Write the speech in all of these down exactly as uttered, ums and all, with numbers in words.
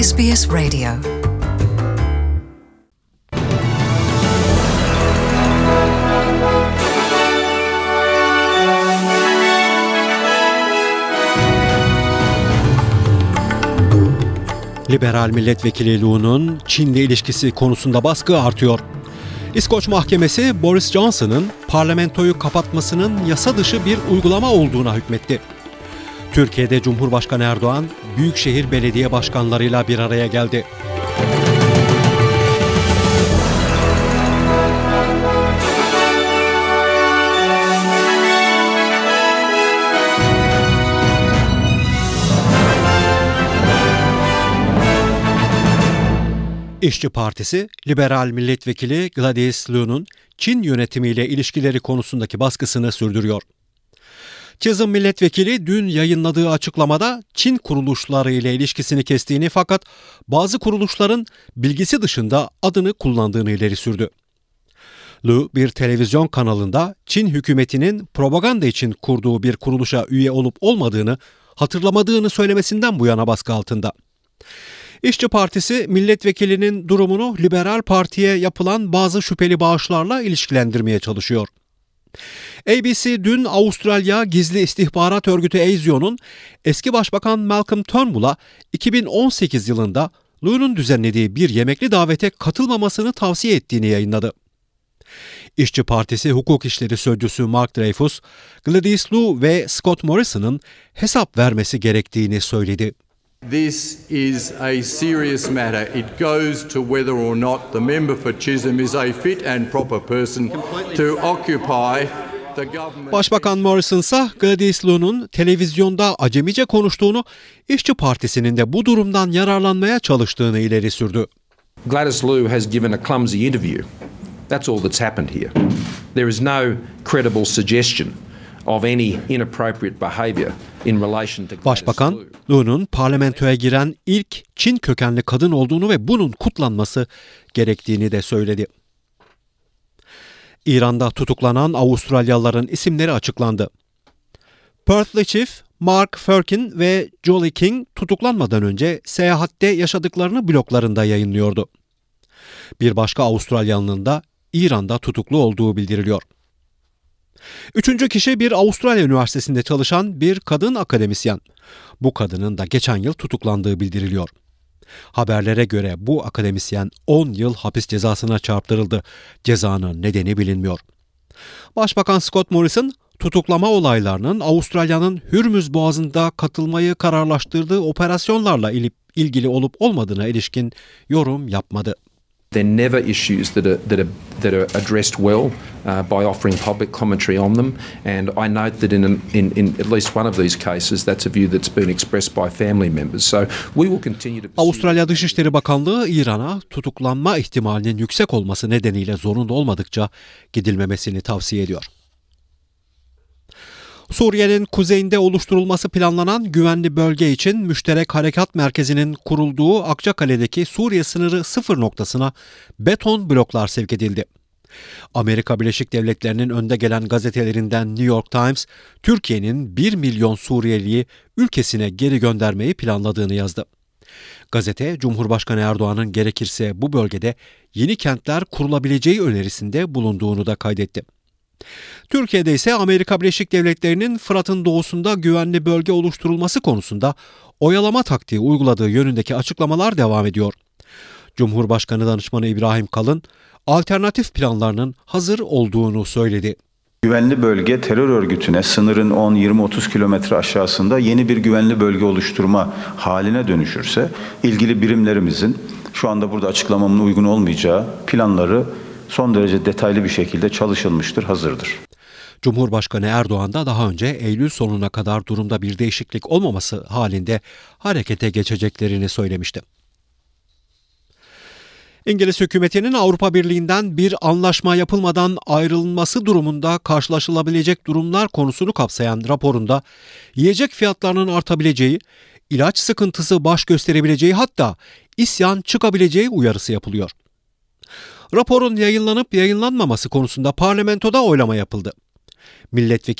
S B S Radio. Liberal milletvekili Lu'nun Çin'le ilişkisi konusunda baskı artıyor. İskoç Mahkemesi Boris Johnson'ın parlamentoyu kapatmasının yasa dışı bir uygulama olduğuna hükmetti. Türkiye'de Cumhurbaşkanı Erdoğan, büyükşehir belediye başkanlarıyla bir araya geldi. İşçi Partisi, liberal milletvekili Gladys Liu'nun Çin yönetimiyle ilişkileri konusundaki baskısını sürdürüyor. Chisholm milletvekili dün yayınladığı açıklamada Çin kuruluşları ile ilişkisini kestiğini fakat bazı kuruluşların bilgisi dışında adını kullandığını ileri sürdü. Liu bir televizyon kanalında Çin hükümetinin propaganda için kurduğu bir kuruluşa üye olup olmadığını hatırlamadığını söylemesinden bu yana baskı altında. İşçi Partisi milletvekilinin durumunu Liberal Parti'ye yapılan bazı şüpheli bağışlarla ilişkilendirmeye çalışıyor. A B C dün Avustralya Gizli İstihbarat Örgütü A S I O'nun eski Başbakan Malcolm Turnbull'a iki bin on sekiz yılında Liu'nun düzenlediği bir yemekli davete katılmamasını tavsiye ettiğini yayınladı. İşçi Partisi Hukuk İşleri Sözcüsü Mark Dreyfus, Gladys Liu ve Scott Morrison'ın hesap vermesi gerektiğini söyledi. This is a serious matter. It goes to whether or not the member for Chisholm is a fit and proper person to occupy the government. Başbakan Morrison ise Gladys Liu'nun televizyonda acemice konuştuğunu, İşçi Partisi'nin de bu durumdan yararlanmaya çalıştığını ileri sürdü. Gladys Liu has given a clumsy interview. That's all that's happened here. There is no credible suggestion of any inappropriate behavior in relation to Gladys Başbakan, Liu'nun parlamentoya giren ilk Çin kökenli kadın olduğunu ve bunun kutlanması gerektiğini de söyledi. İran'da tutuklanan Avustralyalıların isimleri açıklandı. Perth'li çift Mark Firkin ve Jolie King tutuklanmadan önce seyahatte yaşadıklarını bloglarında yayınlıyordu. Bir başka Avustralyalının da İran'da tutuklu olduğu bildiriliyor. Üçüncü kişi bir Avustralya Üniversitesi'nde çalışan bir kadın akademisyen. Bu kadının da geçen yıl tutuklandığı bildiriliyor. Haberlere göre bu akademisyen on yıl hapis cezasına çarptırıldı. Cezanın nedeni bilinmiyor. Başbakan Scott Morrison, tutuklama olaylarının Avustralya'nın Hürmüz Boğazı'nda katılmayı kararlaştırdığı operasyonlarla ilgili olup olmadığına ilişkin yorum yapmadı. They're never issues that are, that are, that are addressed well uh, by offering public commentary on them, and I note that in, an, in, in at least one of these cases, that's a view that's been expressed by family members. So we will continue to... Avustralya Dışişleri Bakanlığı, İran'a tutuklanma ihtimalinin yüksek olması nedeniyle zorunlu olmadıkça gidilmemesini tavsiye ediyor. Suriye'nin kuzeyinde oluşturulması planlanan güvenli bölge için müşterek harekat merkezinin kurulduğu Akçakale'deki Suriye sınırı sıfır noktasına beton bloklar sevk edildi. Amerika Birleşik Devletleri'nin önde gelen gazetelerinden New York Times, Türkiye'nin bir milyon Suriyeliyi ülkesine geri göndermeyi planladığını yazdı. Gazete, Cumhurbaşkanı Erdoğan'ın gerekirse bu bölgede yeni kentler kurulabileceği önerisinde bulunduğunu da kaydetti. Türkiye'de ise Amerika Birleşik Devletleri'nin Fırat'ın doğusunda güvenli bölge oluşturulması konusunda oyalama taktiği uyguladığı yönündeki açıklamalar devam ediyor. Cumhurbaşkanı Danışmanı İbrahim Kalın, alternatif planlarının hazır olduğunu söyledi. Güvenli bölge terör örgütüne sınırın on yirmi otuz kilometre aşağısında yeni bir güvenli bölge oluşturma haline dönüşürse ilgili birimlerimizin şu anda burada açıklamamın uygun olmayacağı planları son derece detaylı bir şekilde çalışılmıştır, hazırdır. Cumhurbaşkanı Erdoğan da daha önce Eylül sonuna kadar durumda bir değişiklik olmaması halinde harekete geçeceklerini söylemişti. İngiliz hükümetinin Avrupa Birliği'nden bir anlaşma yapılmadan ayrılması durumunda karşılaşılabilecek durumlar konusunu kapsayan raporunda yiyecek fiyatlarının artabileceği, ilaç sıkıntısı baş gösterebileceği, hatta isyan çıkabileceği uyarısı yapılıyor. Raporun yayınlanıp yayınlanmaması konusunda parlamentoda oylama yapıldı.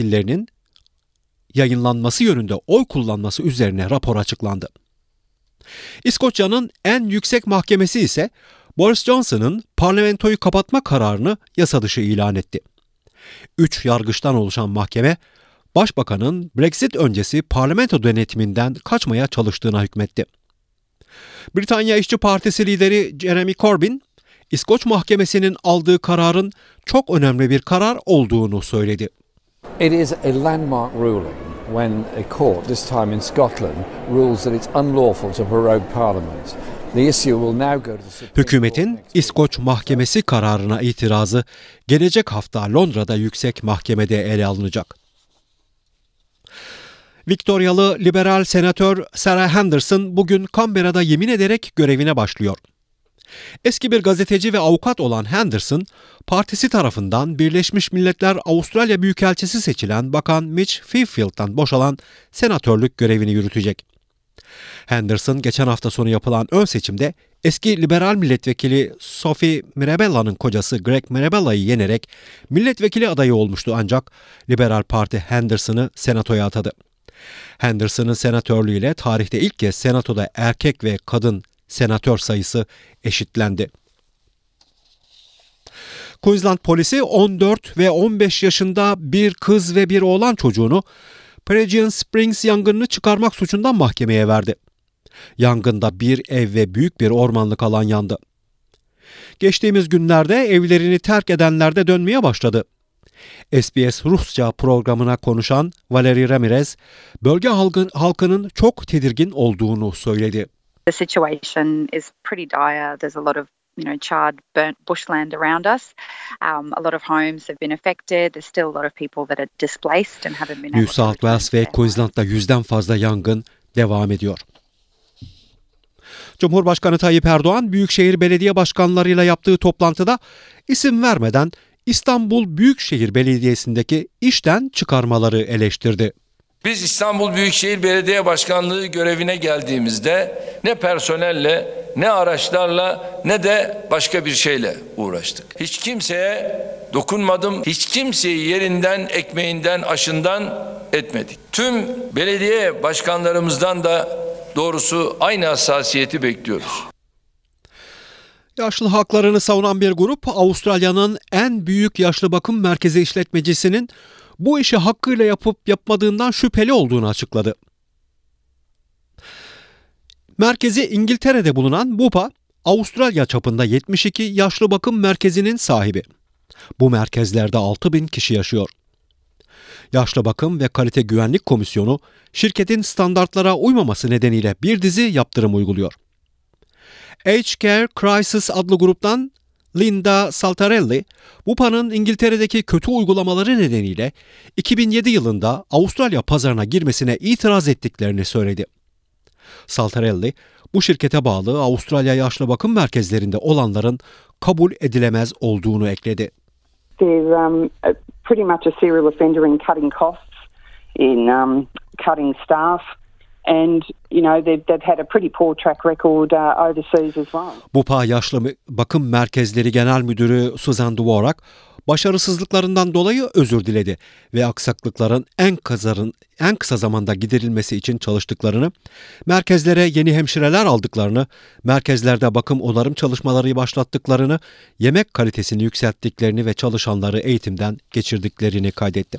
Milletvekillerinin yayınlanması yönünde oy kullanması üzerine rapor açıklandı. İskoçya'nın en yüksek mahkemesi ise Boris Johnson'ın parlamentoyu kapatma kararını yasa dışı ilan etti. Üç yargıçtan oluşan mahkeme, Başbakanın Brexit öncesi parlamento denetiminden kaçmaya çalıştığına hükmetti. Britanya İşçi Partisi lideri Jeremy Corbyn, İskoç mahkemesinin aldığı kararın çok önemli bir karar olduğunu söyledi. It is a landmark ruling when a court, this time in Scotland, rules that it's unlawful to prorogue Parliament. The issue will now go to the Supreme Court. Hükümetin İskoç mahkemesi kararına itirazı gelecek hafta Londra'da yüksek mahkemede ele alınacak. Viktoryalı liberal senatör Sarah Henderson bugün Canberra'da yemin ederek görevine başlıyor. Eski bir gazeteci ve avukat olan Henderson, partisi tarafından Birleşmiş Milletler Avustralya Büyükelçisi seçilen Bakan Mitch Fiefield'dan boşalan senatörlük görevini yürütecek. Henderson, geçen hafta sonu yapılan ön seçimde eski liberal milletvekili Sophie Mirabella'nın kocası Greg Mirabella'yı yenerek milletvekili adayı olmuştu, ancak Liberal Parti Henderson'ı senatoya atadı. Henderson'ın senatörlüğüyle tarihte ilk kez senatoda erkek ve kadın senatör sayısı eşitlendi. Queensland polisi on dört ve on beş yaşında bir kız ve bir oğlan çocuğunu Pigeon Springs yangınını çıkarmak suçundan mahkemeye verdi. Yangında bir ev ve büyük bir ormanlık alan yandı. Geçtiğimiz günlerde evlerini terk edenler de dönmeye başladı. S B S Rusça programına konuşan Valerie Ramirez, bölge halkın, halkının çok tedirgin olduğunu söyledi. The situation is pretty dire. There's a lot of, you know, charred, burnt bushland around us. Um, a lot of homes have been affected. There's still a lot of people that are displaced and haven't been able to New South Wales ve Queensland'da yüzden fazla yangın devam ediyor. Cumhurbaşkanı Tayyip Erdoğan, Büyükşehir Belediye Başkanlarıyla yaptığı toplantıda isim vermeden İstanbul Büyükşehir Belediyesi'ndeki işten çıkarmaları eleştirdi. Biz İstanbul Büyükşehir Belediye Başkanlığı görevine geldiğimizde ne personelle, ne araçlarla, ne de başka bir şeyle uğraştık. Hiç kimseye dokunmadım, hiç kimseyi yerinden, ekmeğinden, aşından etmedik. Tüm belediye başkanlarımızdan da doğrusu aynı hassasiyeti bekliyoruz. Yaşlı haklarını savunan bir grup, Avustralya'nın en büyük yaşlı bakım merkezi işletmecisinin bu işi hakkıyla yapıp yapmadığından şüpheli olduğunu açıkladı. Merkezi İngiltere'de bulunan Bupa, Avustralya çapında yetmiş iki yaşlı bakım merkezinin sahibi. Bu merkezlerde altı bin kişi yaşıyor. Yaşlı Bakım ve Kalite Güvenlik Komisyonu, şirketin standartlara uymaması nedeniyle bir dizi yaptırım uyguluyor. Aged Care Crisis adlı gruptan Linda Saltarelli, Bupa'nın İngiltere'deki kötü uygulamaları nedeniyle iki bin yedi yılında Avustralya pazarına girmesine itiraz ettiklerini söyledi. Saltarelli, bu şirkete bağlı Avustralya yaşlı bakım merkezlerinde olanların kabul edilemez olduğunu ekledi. There's um, a, pretty much a serial offender in cutting costs, in um, cutting staff. And, you know, they've, they've had a pretty poor track record uh, overseas as well. Bupa Yaşlı Bakım Merkezleri Genel Müdürü Susan Dvorak, başarısızlıklarından dolayı özür diledi ve aksaklıkların en, kazarın, en kısa zamanda giderilmesi için çalıştıklarını, merkezlere yeni hemşireler aldıklarını, merkezlerde bakım onarım çalışmaları başlattıklarını, yemek kalitesini yükselttiklerini ve çalışanları eğitimden geçirdiklerini kaydetti.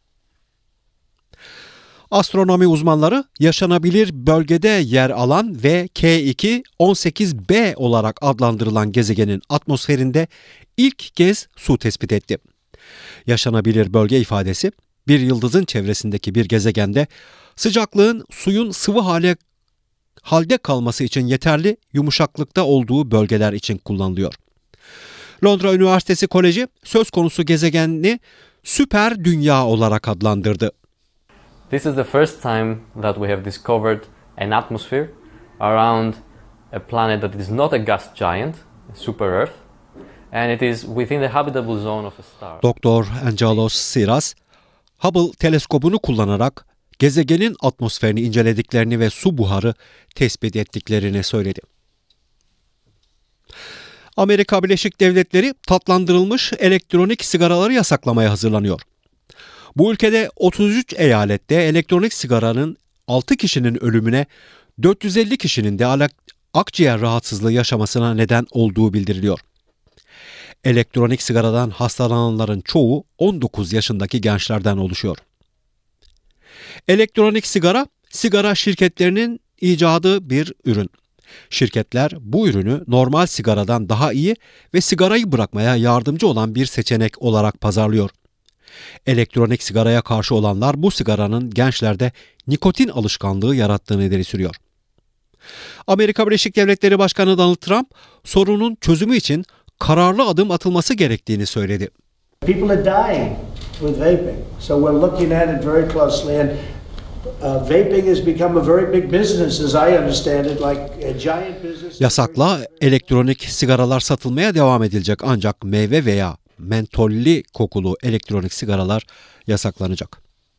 Astronomi uzmanları, yaşanabilir bölgede yer alan ve K iki on sekiz b olarak adlandırılan gezegenin atmosferinde ilk kez su tespit etti. Yaşanabilir bölge ifadesi, bir yıldızın çevresindeki bir gezegende sıcaklığın suyun sıvı hale halde kalması için yeterli yumuşaklıkta olduğu bölgeler için kullanılıyor. Londra Üniversitesi Koleji söz konusu gezegeni süper dünya olarak adlandırdı. This is the first time that we have discovered an atmosphere around a planet that is not a gas giant, a super Earth, and it is within the habitable zone of a star. Doktor Angelos Siras, Hubble teleskobunu kullanarak gezegenin atmosferini incelediklerini ve su buharı tespit ettiklerini söyledi. Amerika Birleşik Devletleri tatlandırılmış elektronik sigaraları yasaklamaya hazırlanıyor. Bu ülkede otuz üç eyalette elektronik sigaranın altı kişinin ölümüne, dört yüz elli kişinin de akciğer rahatsızlığı yaşamasına neden olduğu bildiriliyor. Elektronik sigaradan hastalananların çoğu on dokuz yaşındaki gençlerden oluşuyor. Elektronik sigara, sigara şirketlerinin icadı bir ürün. Şirketler bu ürünü normal sigaradan daha iyi ve sigarayı bırakmaya yardımcı olan bir seçenek olarak pazarlıyor. Elektronik sigaraya karşı olanlar bu sigaranın gençlerde nikotin alışkanlığı yarattığını ileri sürüyor. Amerika Birleşik Devletleri Başkanı Donald Trump, sorunun çözümü için kararlı adım atılması gerektiğini söyledi. People are dying with vaping, so we're looking at it very closely. And uh, vaping has become a very big business, as I understand it, like a giant business. Yasakla elektronik sigaralar satılmaya devam edilecek ancak meyve veya mentollü kokulu elektronik sigaralar yasaklanacak.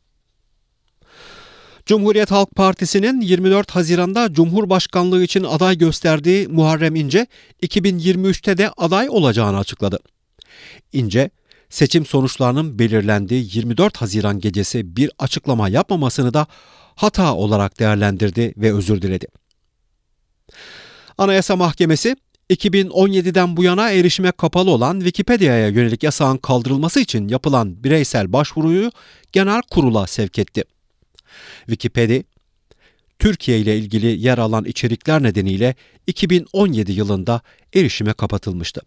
Cumhuriyet Halk Partisi'nin yirmi dört Haziran'da Cumhurbaşkanlığı için aday gösterdiği Muharrem İnce, iki bin yirmi üçte de aday olacağını açıkladı. İnce, seçim sonuçlarının belirlendiği yirmi dört Haziran gecesi bir açıklama yapmamasını da hata olarak değerlendirdi ve özür diledi. Anayasa Mahkemesi, iki bin on yediden bu yana erişime kapalı olan Wikipedia'ya yönelik yasağın kaldırılması için yapılan bireysel başvuruyu genel kurula sevk etti. Wikipedia, Türkiye ile ilgili yer alan içerikler nedeniyle iki bin on yedi yılında erişime kapatılmıştı.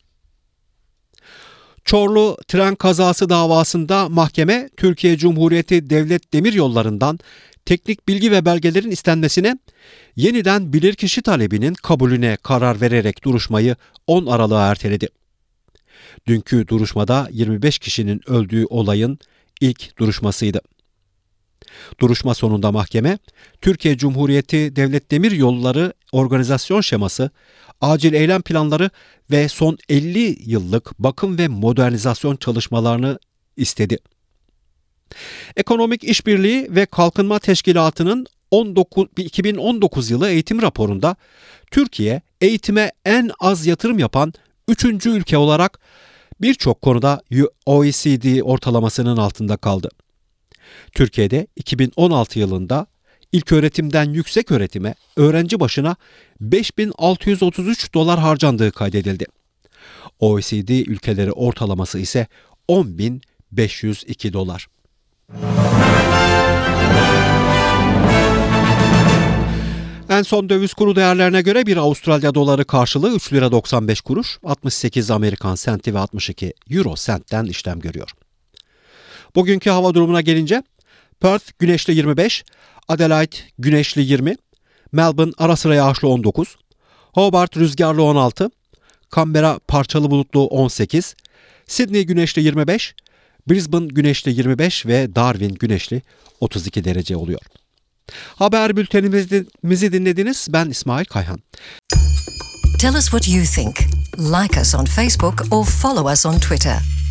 Çorlu tren kazası davasında mahkeme, Türkiye Cumhuriyeti Devlet Demiryolları'ndan teknik bilgi ve belgelerin istenmesine, yeniden bilirkişi talebinin kabulüne karar vererek duruşmayı on Aralık'a erteledi. Dünkü duruşmada yirmi beş kişinin öldüğü olayın ilk duruşmasıydı. Duruşma sonunda mahkeme, Türkiye Cumhuriyeti Devlet Demiryolları organizasyon şeması, acil eylem planları ve son elli yıllık bakım ve modernizasyon çalışmalarını istedi. Ekonomik İşbirliği ve Kalkınma Teşkilatı'nın iki bin on dokuz yılı eğitim raporunda Türkiye eğitime en az yatırım yapan üçüncü ülke olarak birçok konuda O E C D ortalamasının altında kaldı. Türkiye'de iki bin on altı yılında ilköğretimden yüksek öğretime öğrenci başına beş bin altı yüz otuz üç dolar harcandığı kaydedildi. O E C D ülkeleri ortalaması ise on bin beş yüz iki dolar. En son döviz kuru değerlerine göre bir Avustralya doları karşılığı üç lira doksan beş kuruş, altmış sekiz Amerikan senti ve altmış iki Euro sentten işlem görüyor. Bugünkü hava durumuna gelince, Perth güneşli yirmi beş, Adelaide güneşli yirmi, Melbourne ara sıra yağışlı on dokuz, Hobart rüzgarlı on altı, Canberra parçalı bulutlu on sekiz, Sydney güneşli yirmi beş, Brisbane güneşli yirmi beş ve Darwin güneşli otuz iki derece oluyor. Haber bültenimizi dinlediniz. Ben İsmail Kayhan. Tell us what you think. Like us on Facebook or follow us on Twitter.